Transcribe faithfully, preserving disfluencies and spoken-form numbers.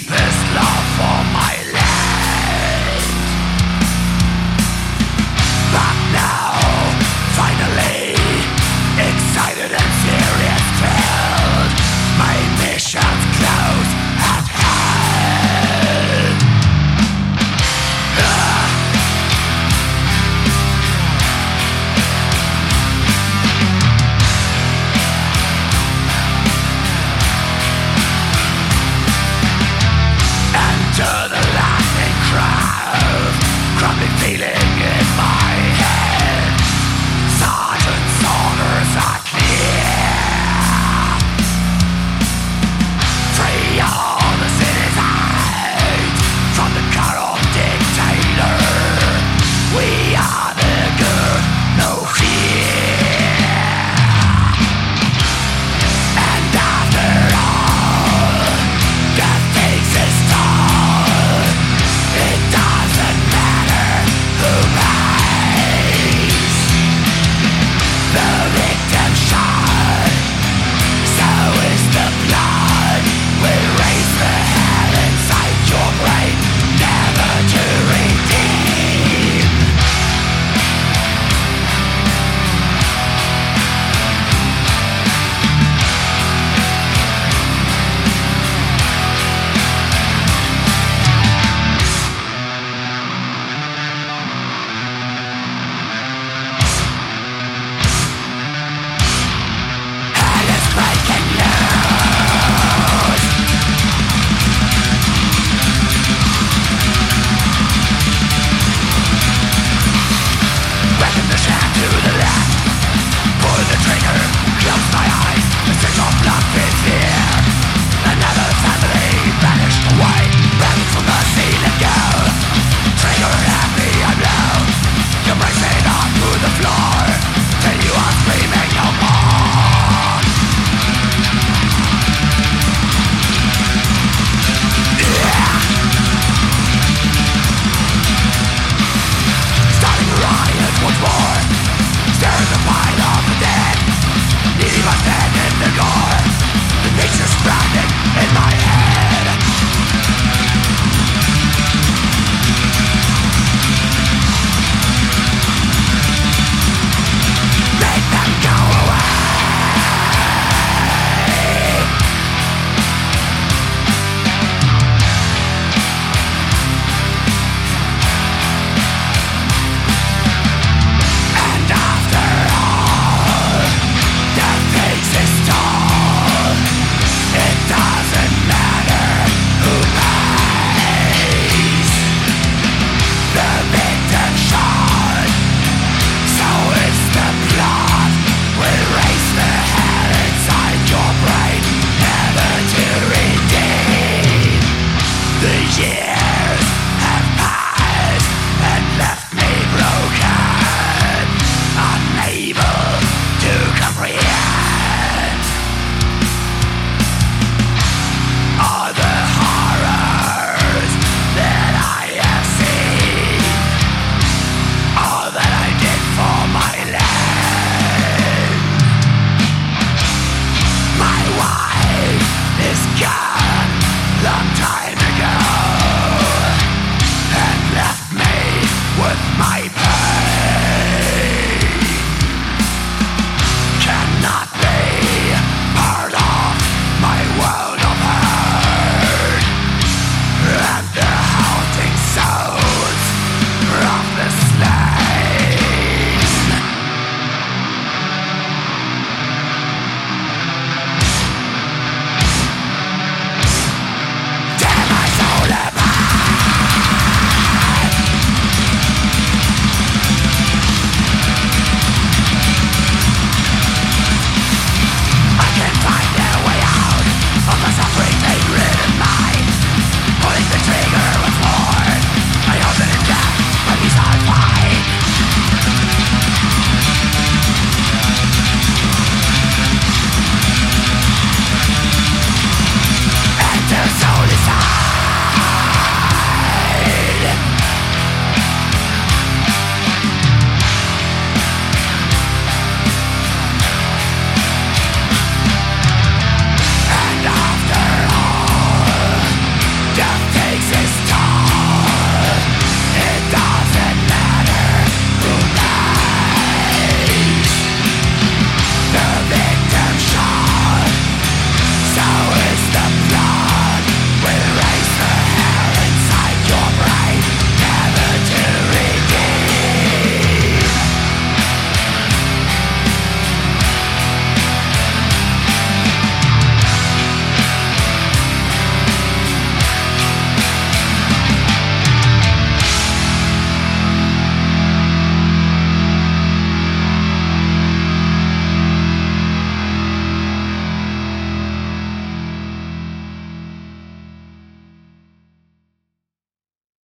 deepest love for my land. But now, finally, excited and serious, filled, my mission's close at hand. Ah. Enter the laughing crowd, crumbling feeling in my head. Sergeant's orders are clear. Free all the citizens from the corrupt dictator. We are the good, no fear. And after all, death takes its toll. It doesn't matter who pays. The victim shot, so is the blood. Will raise the hell inside your brain, never to redeem. Hell is breaking loose. Reckon the shaft to the left. Pull the trigger, close my eyes. The sense of blood fits here. Another family vanished away. Running from the sea, let go. Trigger happy and low. You brace it onto the floor till you are screaming no more. Yeah. Starting a riot once more. Staring the pile of the dead. Needing my pen in the gore. The nature's branding in my head. Make them go away. And after all, death takes its toll. It doesn't matter who pays. The victim shot, so is the blood. Will raise the hell inside your brain, never to redeem. The years have passed and left me broken, unable to comprehend all the horrors that I have seen, all that I did for my land. My wife is gone, long time